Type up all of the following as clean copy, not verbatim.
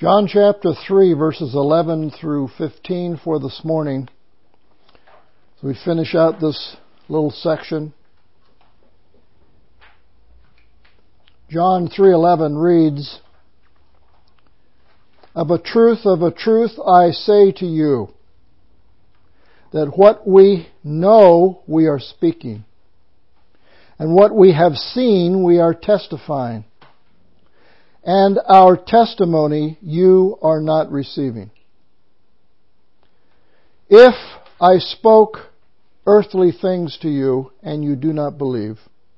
John chapter 3, verses 11 through 15 for this morning. So we finish out this little section. John 3:11 reads, of a truth, I say to you, that what we know we are speaking, and what we have seen we are testifying, and our testimony you are not receiving. If I spoke earthly things to you, and you do not believe,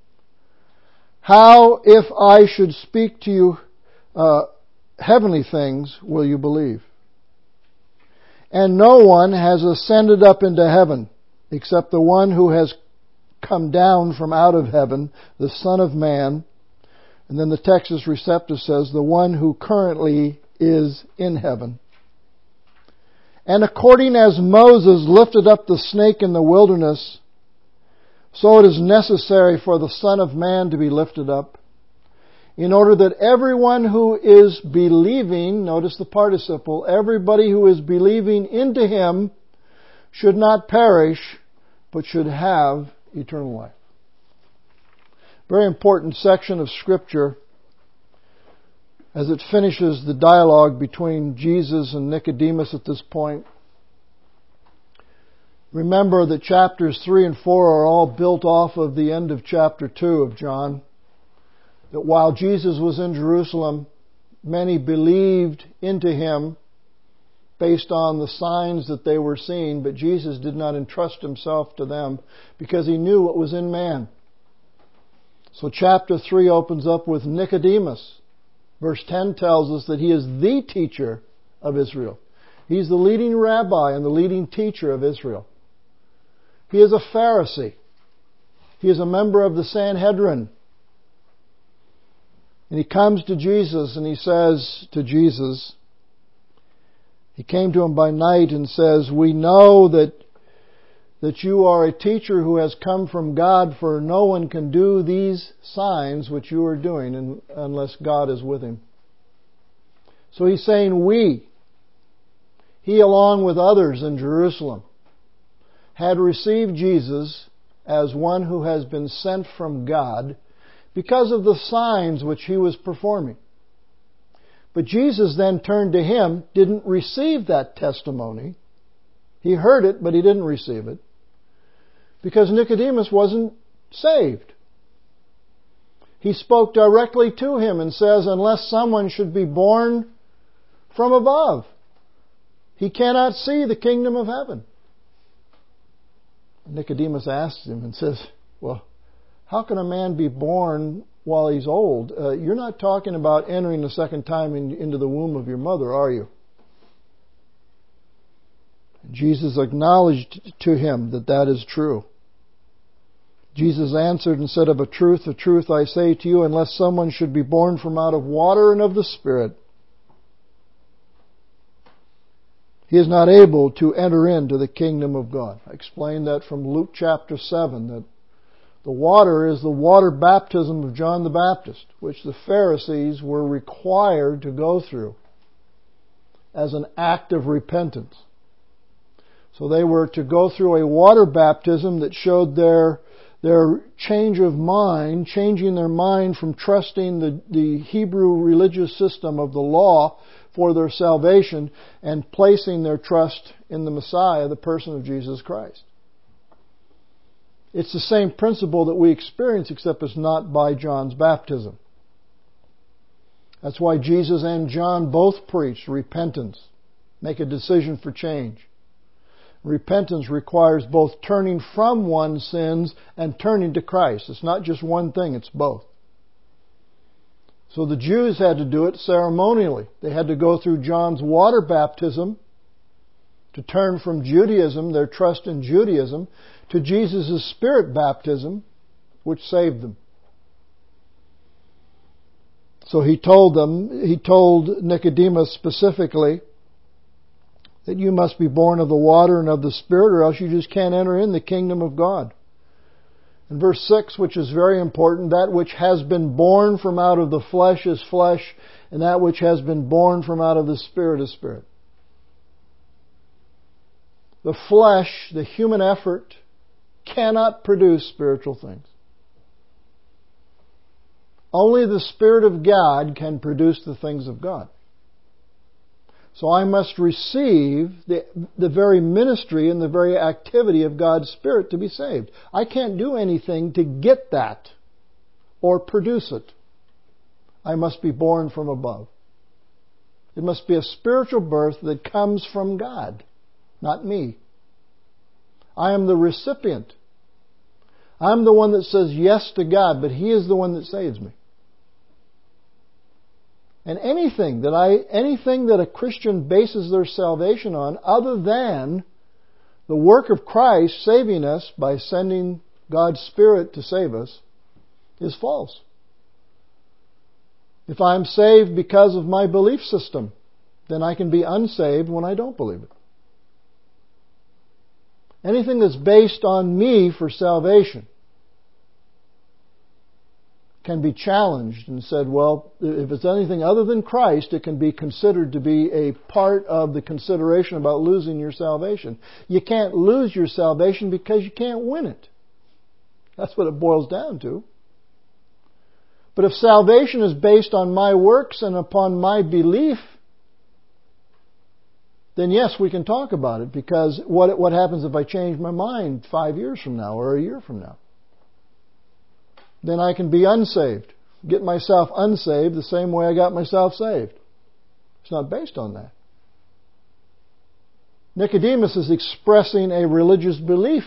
how, if I should speak to you heavenly things, will you believe? And no one has ascended up into heaven, except the one who has come down from out of heaven, the Son of Man. And then the Textus Receptus says, the one who currently is in heaven. And according as Moses lifted up the snake in the wilderness, so it is necessary for the Son of Man to be lifted up, in order that everyone who is believing, notice the participle, everybody who is believing into Him should not perish, but should have eternal life. Very important section of Scripture as it finishes the dialogue between Jesus and Nicodemus at this point. Remember that chapters 3 and 4 are all built off of the end of chapter 2 of John. That while Jesus was in Jerusalem, many believed into Him based on the signs that they were seeing, but Jesus did not entrust Himself to them because He knew what was in man. So chapter 3 opens up with Nicodemus. Verse 10 tells us that he is the teacher of Israel. He's the leading rabbi and the leading teacher of Israel. He is a Pharisee. He is a member of the Sanhedrin. And he comes to Jesus and he says to Jesus, he came to him by night and says, we know that you are a teacher who has come from God, for no one can do these signs which you are doing unless God is with him. So he's saying he along with others in Jerusalem, had received Jesus as one who has been sent from God because of the signs which he was performing. But Jesus then turned to him, didn't receive that testimony. He heard it, but he didn't receive it. Because Nicodemus wasn't saved. He spoke directly to him and says, unless someone should be born from above, he cannot see the kingdom of heaven. Nicodemus asks him and says, well, how can a man be born while he's old? You're not talking about entering the second time into the womb of your mother, are you? Jesus acknowledged to him that is true. Jesus answered and said, of a truth, I say to you, unless someone should be born from out of water and of the Spirit, he is not able to enter into the kingdom of God. I explained that from Luke chapter 7, that the water is the water baptism of John the Baptist, which the Pharisees were required to go through as an act of repentance. So they were to go through a water baptism that showed their change of mind, changing their mind from trusting the Hebrew religious system of the law for their salvation and placing their trust in the Messiah, the person of Jesus Christ. It's the same principle that we experience, except it's not by John's baptism. That's why Jesus and John both preached repentance. Make a decision for change. Repentance requires both turning from one's sins and turning to Christ. It's not just one thing, it's both. So the Jews had to do it ceremonially. They had to go through John's water baptism to turn from Judaism, their trust in Judaism, to Jesus' Spirit baptism, which saved them. So he told Nicodemus specifically, that you must be born of the water and of the Spirit, or else you just can't enter in the kingdom of God. In verse 6, which is very important, that which has been born from out of the flesh is flesh, and that which has been born from out of the Spirit is spirit. The flesh, the human effort, cannot produce spiritual things. Only the Spirit of God can produce the things of God. So I must receive the very ministry and the very activity of God's Spirit to be saved. I can't do anything to get that or produce it. I must be born from above. It must be a spiritual birth that comes from God, not me. I am the recipient. I'm the one that says yes to God, but He is the one that saves me. And anything that a Christian bases their salvation on other than the work of Christ saving us by sending God's Spirit to save us is false. If I'm saved because of my belief system, then I can be unsaved when I don't believe it. Anything that's based on me for salvation can be challenged and said, well, if it's anything other than Christ, it can be considered to be a part of the consideration about losing your salvation. You can't lose your salvation because you can't win it. That's what it boils down to. But if salvation is based on my works and upon my belief, then yes, we can talk about it, because what happens if I change my mind 5 years from now or a year from now? Then I can be unsaved, get myself unsaved the same way I got myself saved. It's not based on that. Nicodemus is expressing a religious belief.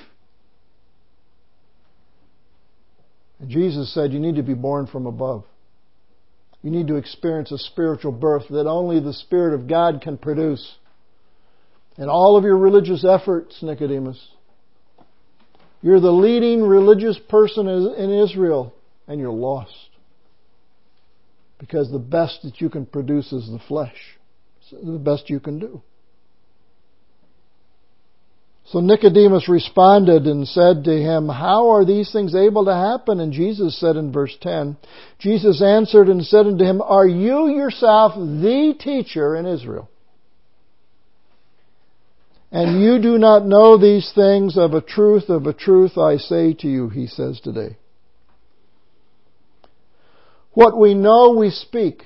And Jesus said you need to be born from above. You need to experience a spiritual birth that only the Spirit of God can produce. And all of your religious efforts, Nicodemus, you're the leading religious person in Israel, and you're lost. Because the best that you can produce is the flesh. It's the best you can do. So Nicodemus responded and said to him, how are these things able to happen? And Jesus said in verse 10, Jesus answered and said unto him, are you yourself the teacher in Israel? And you do not know these things? Of a truth, I say to you, he says today. What we know, we speak.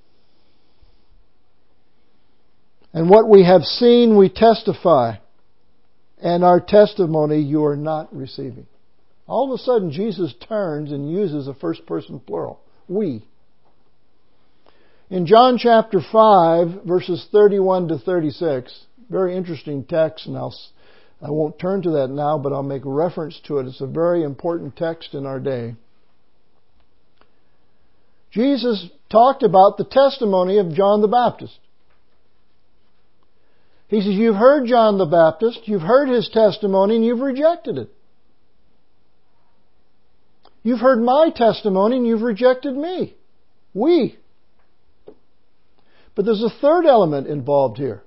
And what we have seen, we testify. And our testimony you are not receiving. All of a sudden, Jesus turns and uses a first person plural. We. In John chapter 5, verses 31 to 36, very interesting text, and I won't turn to that now, but I'll make reference to it. It's a very important text in our day. Jesus talked about the testimony of John the Baptist. He says, you've heard John the Baptist, you've heard his testimony, and you've rejected it. You've heard my testimony, and you've rejected me. We. But there's a third element involved here.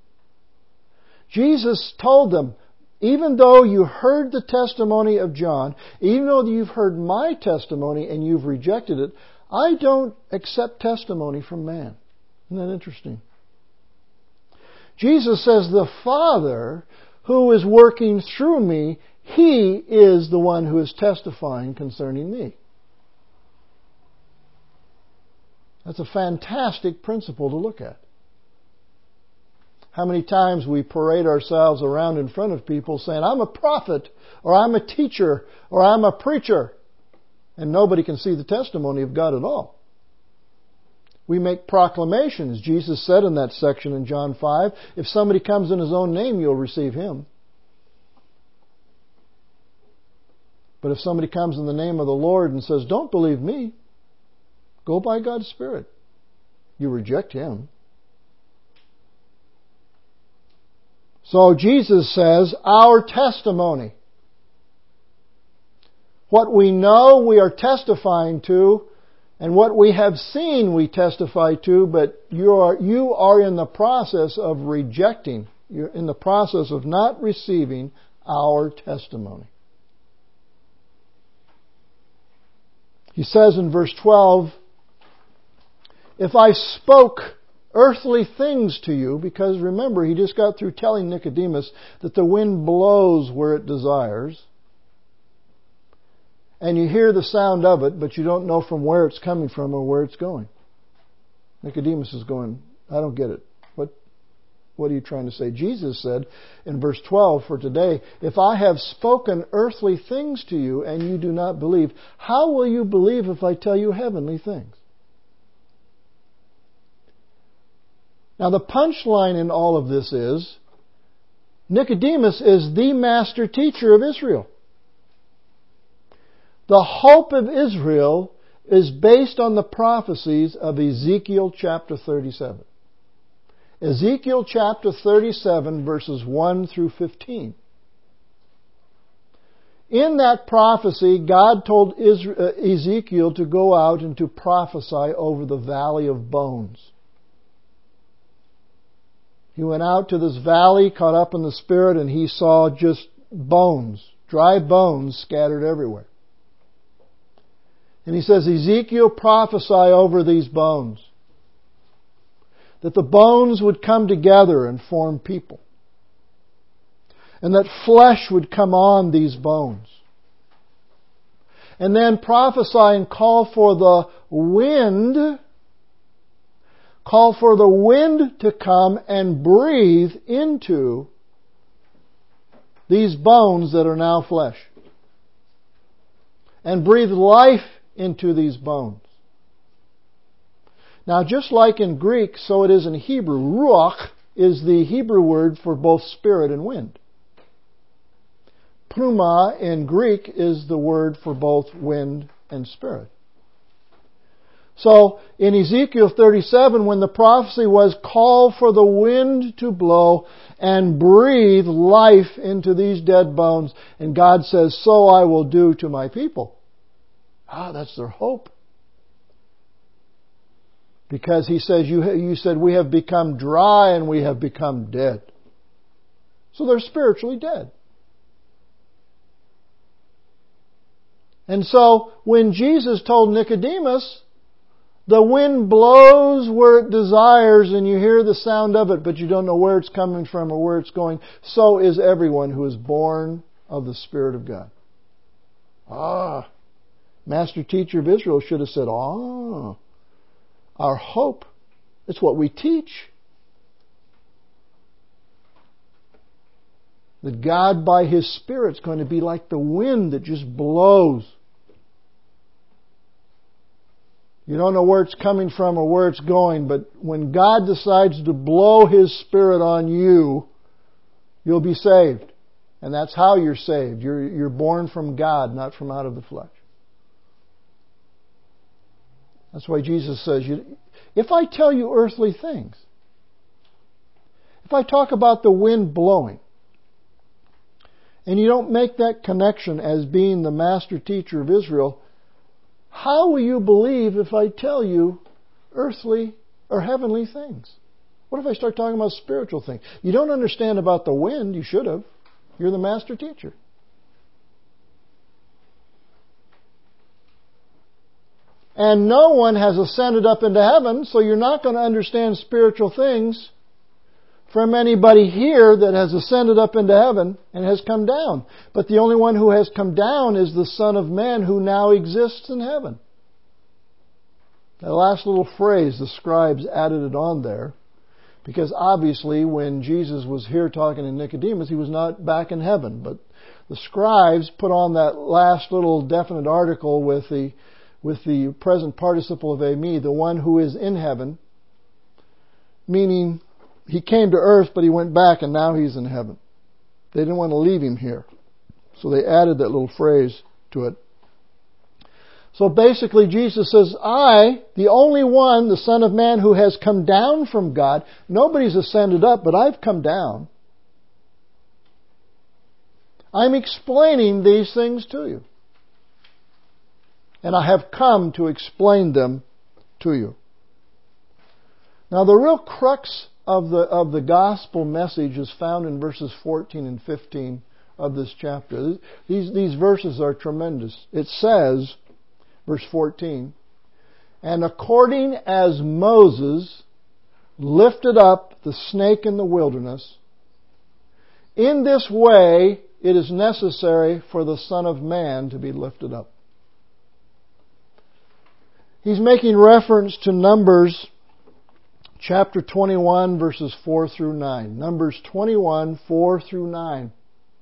Jesus told them, even though you heard the testimony of John, even though you've heard my testimony and you've rejected it, I don't accept testimony from man. Isn't that interesting? Jesus says the Father who is working through me, He is the one who is testifying concerning me. That's a fantastic principle to look at. How many times we parade ourselves around in front of people saying, I'm a prophet, or I'm a teacher, or I'm a preacher. And nobody can see the testimony of God at all. We make proclamations. Jesus said in that section in John 5, if somebody comes in his own name, you'll receive him. But if somebody comes in the name of the Lord and says, don't believe me, go by God's Spirit, you reject him. So Jesus says, our testimony. What we know, we are testifying to, and what we have seen, we testify to, but you are in the process of rejecting. You're in the process of not receiving our testimony. He says in verse 12, if I spoke earthly things to you, because remember, he just got through telling Nicodemus that the wind blows where it desires, and you hear the sound of it, but you don't know from where it's coming from or where it's going. Nicodemus is going, I don't get it. What are you trying to say? Jesus said in verse 12 for today, if I have spoken earthly things to you and you do not believe, how will you believe if I tell you heavenly things? Now the punchline in all of this is, Nicodemus is the master teacher of Israel. The hope of Israel is based on the prophecies of Ezekiel chapter 37. Ezekiel chapter 37 verses 1 through 15. In that prophecy, God told Ezekiel to go out and to prophesy over the valley of bones. He went out to this valley, caught up in the Spirit, and he saw just bones, dry bones scattered everywhere. And he says, Ezekiel, prophesy over these bones, that the bones would come together and form people, and that flesh would come on these bones. And then prophesy and call for the wind to come and breathe into these bones that are now flesh, and breathe life into these bones. Now, just like in Greek, so it is in Hebrew. Ruach is the Hebrew word for both spirit and wind. Pneuma in Greek is the word for both wind and spirit. So, in Ezekiel 37, when the prophecy was, call for the wind to blow and breathe life into these dead bones, and God says, so I will do to my people. That's their hope. Because he says, you said we have become dry and we have become dead. So they're spiritually dead. And so when Jesus told Nicodemus, the wind blows where it desires and you hear the sound of it, but you don't know where it's coming from or where it's going, so is everyone who is born of the Spirit of God. Master teacher of Israel should have said, our hope, it's what we teach. That God by His Spirit is going to be like the wind that just blows. You don't know where it's coming from or where it's going, but when God decides to blow His Spirit on you, you'll be saved. And that's how you're saved. You're born from God, not from out of the flesh. That's why Jesus says, if I tell you earthly things, if I talk about the wind blowing, and you don't make that connection as being the master teacher of Israel, how will you believe if I tell you earthly or heavenly things? What if I start talking about spiritual things? You don't understand about the wind, you should have. You're the master teacher. And no one has ascended up into heaven, so you're not going to understand spiritual things from anybody here that has ascended up into heaven and has come down. But the only one who has come down is the Son of Man who now exists in heaven. That last little phrase, the scribes added it on there, because obviously when Jesus was here talking to Nicodemus, He was not back in heaven. But the scribes put on that last little definite article with the present participle of eimi, the one who is in heaven, meaning He came to earth, but He went back and now He's in heaven. They didn't want to leave Him here. So they added that little phrase to it. So basically Jesus says, I, the only one, the Son of Man who has come down from God, nobody's ascended up, but I've come down. I'm explaining these things to you. And I have come to explain them to you. Now the real crux of the gospel message is found in verses 14 and 15 of this chapter. These verses are tremendous. It says, verse 14, And according as Moses lifted up the snake in the wilderness, in this way it is necessary for the Son of Man to be lifted up. He's making reference to Numbers chapter 21, verses 4 through 9. Numbers 21, 4 through 9.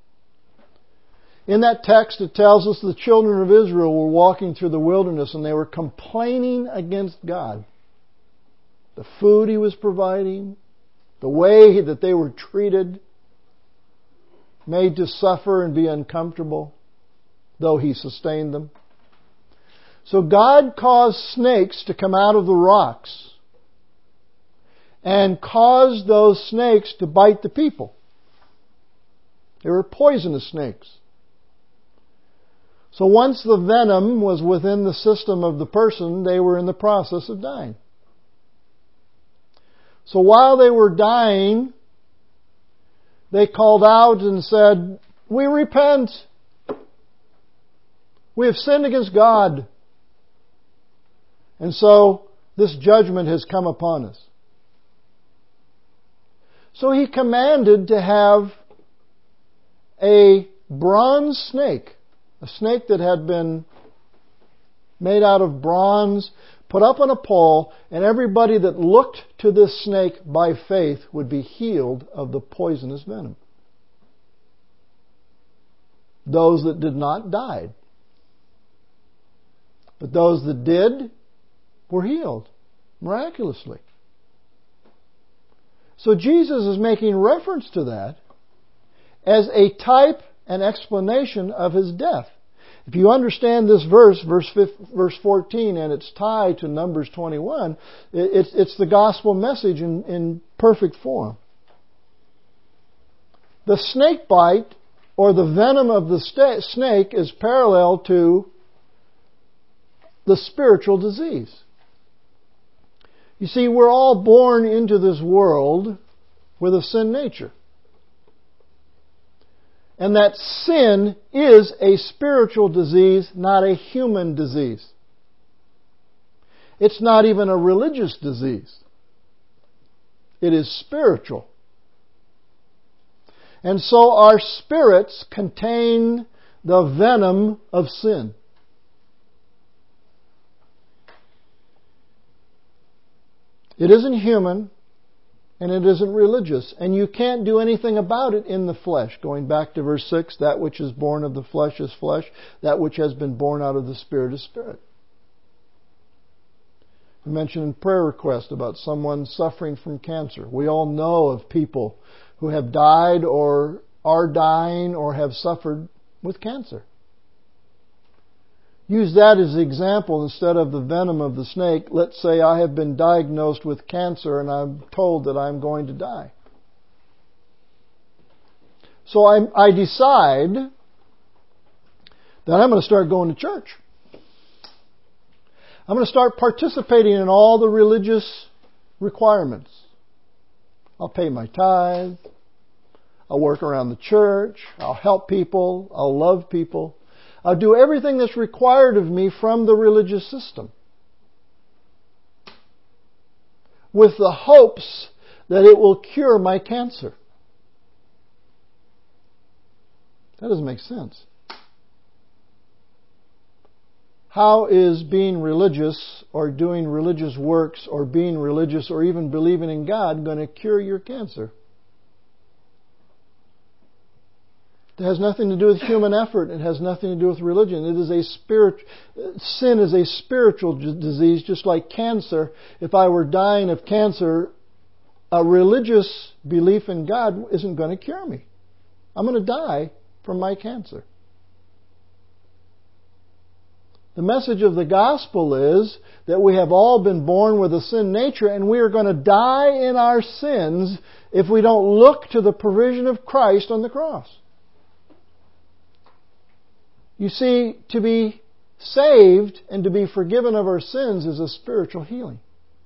In that text, it tells us the children of Israel were walking through the wilderness and they were complaining against God. The food He was providing, the way that they were treated, made to suffer and be uncomfortable, though He sustained them. So God caused snakes to come out of the rocks and caused those snakes to bite the people. They were poisonous snakes. So once the venom was within the system of the person, they were in the process of dying. So while they were dying, they called out and said, "We repent. We have sinned against God." And so this judgment has come upon us. So He commanded to have a bronze snake, a snake that had been made out of bronze, put up on a pole, and everybody that looked to this snake by faith would be healed of the poisonous venom. Those that did not died. But those that did were healed miraculously. So Jesus is making reference to that as a type and explanation of His death. If you understand this verse 14, and it's tied to Numbers 21, it's the gospel message in perfect form. The snake bite, or the venom of the snake, is parallel to the spiritual disease. You see, we're all born into this world with a sin nature. And that sin is a spiritual disease, not a human disease. It's not even a religious disease. It is spiritual. And so our spirits contain the venom of sin. It isn't human, and it isn't religious. And you can't do anything about it in the flesh. Going back to verse 6, that which is born of the flesh is flesh. That which has been born out of the Spirit is spirit. I mentioned in prayer request about someone suffering from cancer. We all know of people who have died or are dying or have suffered with cancer. Use that as an example instead of the venom of the snake. Let's say I have been diagnosed with cancer and I'm told that I'm going to die. So I decide that I'm going to start going to church. I'm going to start participating in all the religious requirements. I'll pay my tithe. I'll work around the church. I'll help people. I'll love people. I'll do everything that's required of me from the religious system, with the hopes that it will cure my cancer. That doesn't make sense. How is being religious or doing religious works or being religious or even believing in God going to cure your cancer? It has nothing to do with human effort. It has nothing to do with religion. It is sin is a spiritual disease, just like cancer. If I were dying of cancer, a religious belief in God isn't going to cure me. I'm going to die from my cancer. The message of the gospel is that we have all been born with a sin nature, and we are going to die in our sins if we don't look to the provision of Christ on the cross. You see, to be saved and to be forgiven of our sins is a spiritual healing.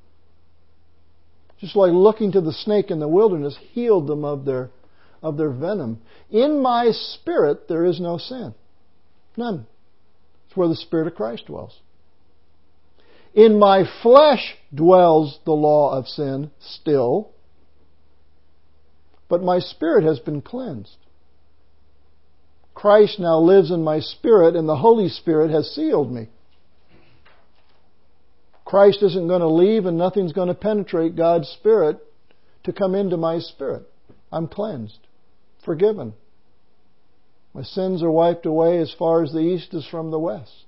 Just like looking to the snake in the wilderness healed them of their venom. In my spirit there is no sin. None. It's where the Spirit of Christ dwells. In my flesh dwells the law of sin still, but my spirit has been cleansed. Christ now lives in my spirit, and the Holy Spirit has sealed me. Christ isn't going to leave, and nothing's going to penetrate God's Spirit to come into my spirit. I'm cleansed, forgiven. My sins are wiped away as far as the east is from the west.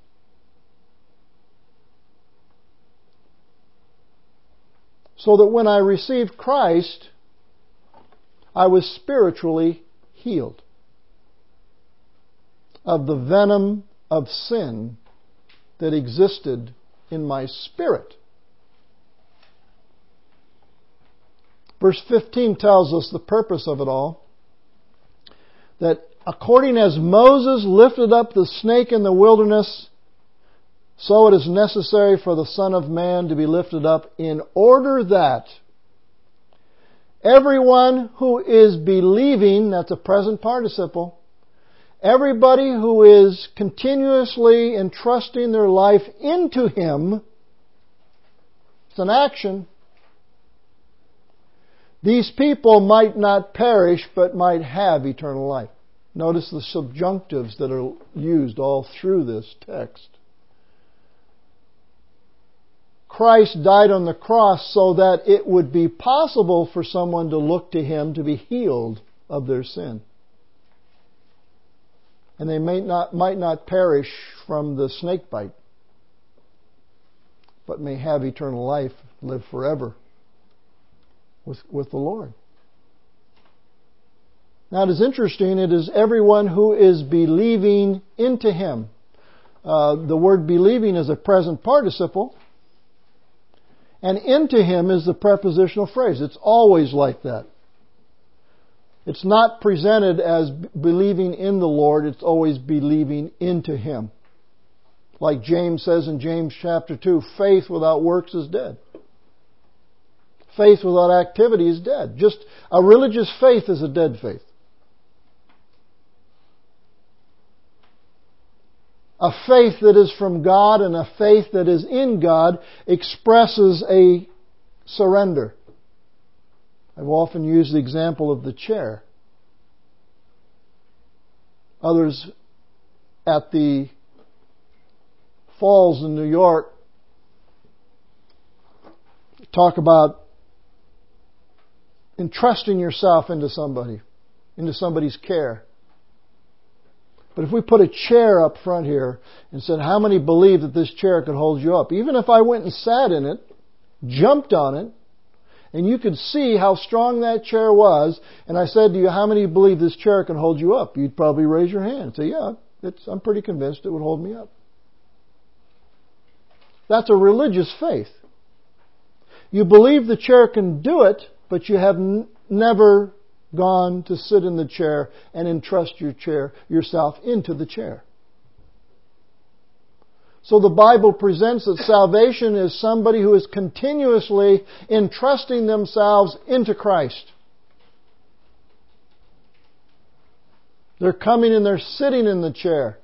So that when I received Christ, I was spiritually healed of the venom of sin that existed in my spirit. Verse 15 tells us the purpose of it all. That according as Moses lifted up the snake in the wilderness, so it is necessary for the Son of Man to be lifted up, in order that everyone who is believing, that's a present participle, everybody who is continuously entrusting their life into Him, it's an action. These people might not perish, but might have eternal life. Notice the subjunctives that are used all through this text. Christ died on the cross so that it would be possible for someone to look to Him to be healed of their sin. And they might not perish from the snake bite, but may have eternal life, live forever with the Lord. Now it is interesting, it is everyone who is believing into Him. The word believing is a present participle, and into Him is the prepositional phrase. It's always like that. It's not presented as believing in the Lord, it's always believing into Him. Like James says in James chapter 2, faith without works is dead. Faith without activity is dead. Just a religious faith is a dead faith. A faith that is from God and a faith that is in God expresses a surrender. I've often used the example of the chair. Others at the falls in New York talk about entrusting yourself into somebody's care. But if we put a chair up front here and said, how many believe that this chair could hold you up? Even if I went and sat in it, jumped on it, and you could see how strong that chair was, and I said to you, how many believe this chair can hold you up? You'd probably raise your hand and say, yeah, I'm pretty convinced it would hold me up. That's a religious faith. You believe the chair can do it, but you have never gone to sit in the chair and entrust yourself into the chair. So the Bible presents that salvation is somebody who is continuously entrusting themselves into Christ. They're coming and they're sitting in the chair.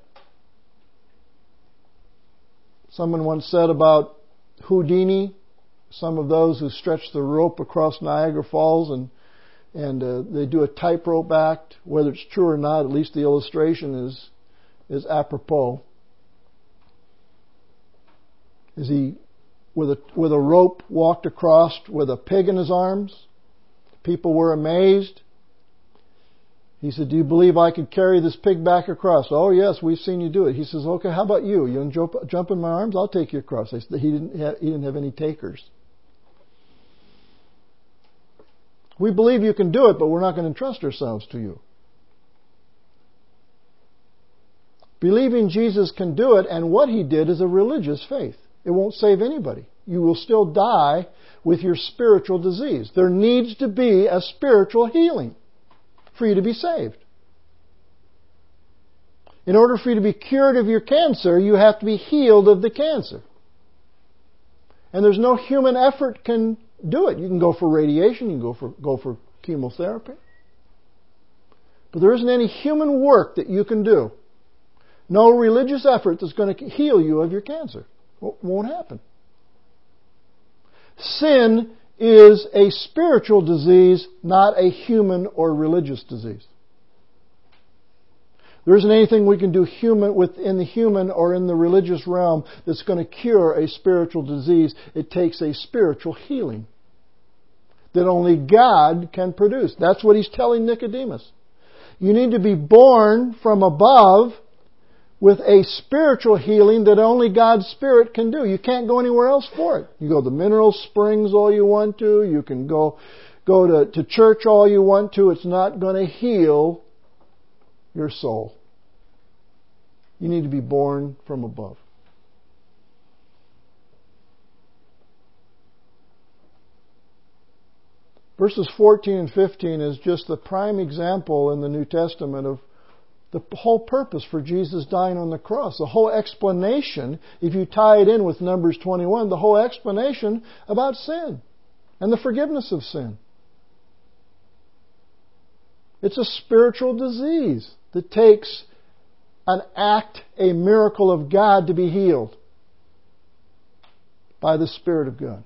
Someone once said about Houdini, some of those who stretch the rope across Niagara Falls and they do a tightrope act. Whether it's true or not, at least the illustration is apropos. As he, with a rope, walked across with a pig in his arms. People were amazed. He said, do you believe I could carry this pig back across? Oh yes, we've seen you do it. He says, okay, how about you? You can jump in my arms? I'll take you across. He didn't have any takers. We believe you can do it, but we're not going to entrust ourselves to you. Believing Jesus can do it, and what He did is a religious faith. It won't save anybody. You will still die with your spiritual disease. There needs to be a spiritual healing for you to be saved. In order for you to be cured of your cancer, you have to be healed of the cancer. And there's no human effort can do it. You can go for radiation, you can go for chemotherapy. But there isn't any human work that you can do. No religious effort that's going to heal you of your cancer. It won't happen. Sin is a spiritual disease, not a human or religious disease. There isn't anything we can do within the human or in the religious realm that's going to cure a spiritual disease. It takes a spiritual healing that only God can produce. That's what He's telling Nicodemus. You need to be born from above with a spiritual healing that only God's Spirit can do. You can't go anywhere else for it. You go to the mineral springs all you want to. You can go to church all you want to. It's not going to heal your soul. You need to be born from above. Verses 14 and 15 is just the prime example in the New Testament of the whole purpose for Jesus dying on the cross. The whole explanation, if you tie it in with Numbers 21, the whole explanation about sin and the forgiveness of sin. It's a spiritual disease that takes an act, a miracle of God to be healed by the Spirit of God.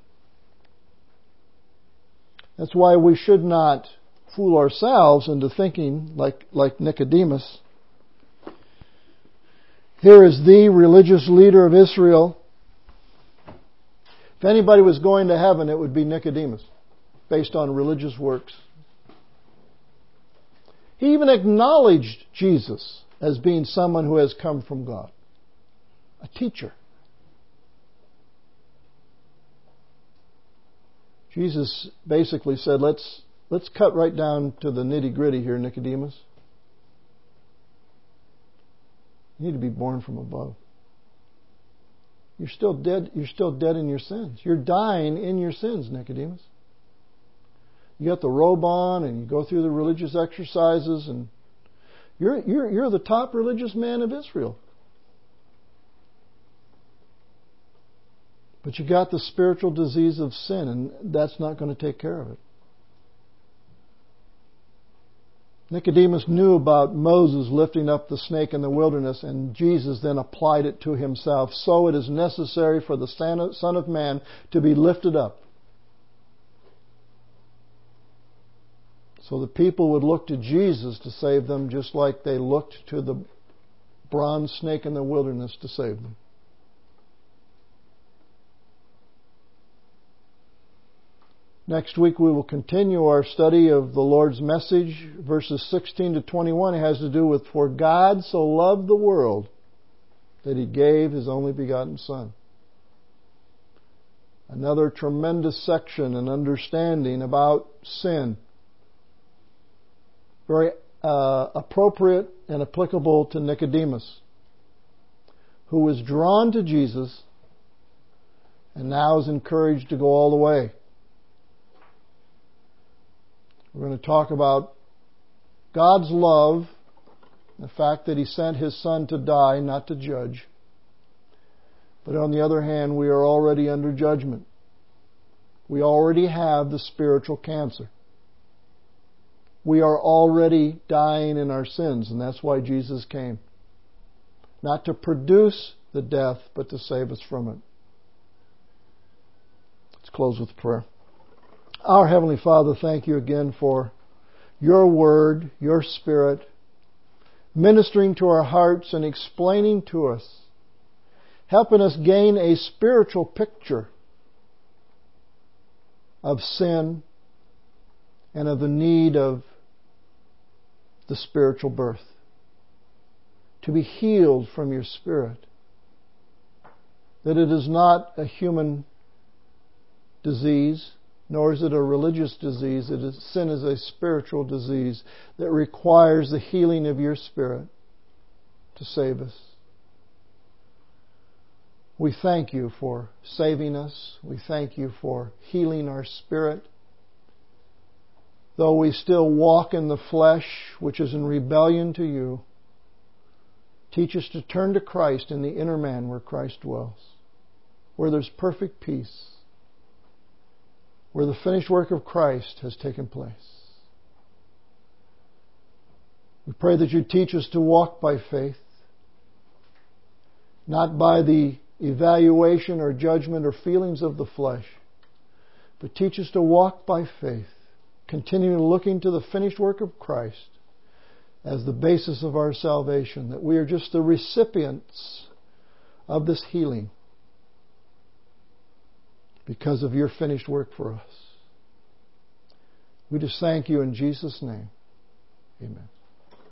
That's why we should not fool ourselves into thinking like Nicodemus. Here is the religious leader of Israel. If anybody was going to heaven, it would be Nicodemus, based on religious works. He even acknowledged Jesus as being someone who has come from God, a teacher. Jesus basically said, let's cut right down to the nitty-gritty here, Nicodemus. You need to be born from above. You're still dead. You're still dead in your sins. You're dying in your sins, Nicodemus. You got the robe on, and you go through the religious exercises, and you're the top religious man of Israel. But you got the spiritual disease of sin, and that's not going to take care of it. Nicodemus knew about Moses lifting up the snake in the wilderness, and Jesus then applied it to himself. So it is necessary for the Son of Man to be lifted up, so the people would look to Jesus to save them, just like they looked to the bronze snake in the wilderness to save them. Next week we will continue our study of the Lord's message. Verses 16 to 21 has to do with, "For God so loved the world that He gave His only begotten Son." Another tremendous section and understanding about sin. Very appropriate and applicable to Nicodemus, who was drawn to Jesus and now is encouraged to go all the way. We're going to talk about God's love, the fact that He sent His Son to die, not to judge. But on the other hand, we are already under judgment. We already have the spiritual cancer. We are already dying in our sins, and that's why Jesus came. Not to produce the death, but to save us from it. Let's close with prayer. Our Heavenly Father, thank You again for Your Word, Your Spirit, ministering to our hearts and explaining to us, helping us gain a spiritual picture of sin and of the need of the spiritual birth, to be healed from Your Spirit, that it is not a human disease, nor is it a religious disease. Sin is a spiritual disease that requires the healing of Your Spirit to save us. We thank You for saving us. We thank You for healing our spirit. Though we still walk in the flesh, which is in rebellion to You, teach us to turn to Christ in the inner man where Christ dwells, where there's perfect peace, where the finished work of Christ has taken place. We pray that You teach us to walk by faith, not by the evaluation or judgment or feelings of the flesh, but teach us to walk by faith, continuing looking to the finished work of Christ as the basis of our salvation, that we are just the recipients of this healing because of your finished work for us. We just thank you in Jesus' name. Amen.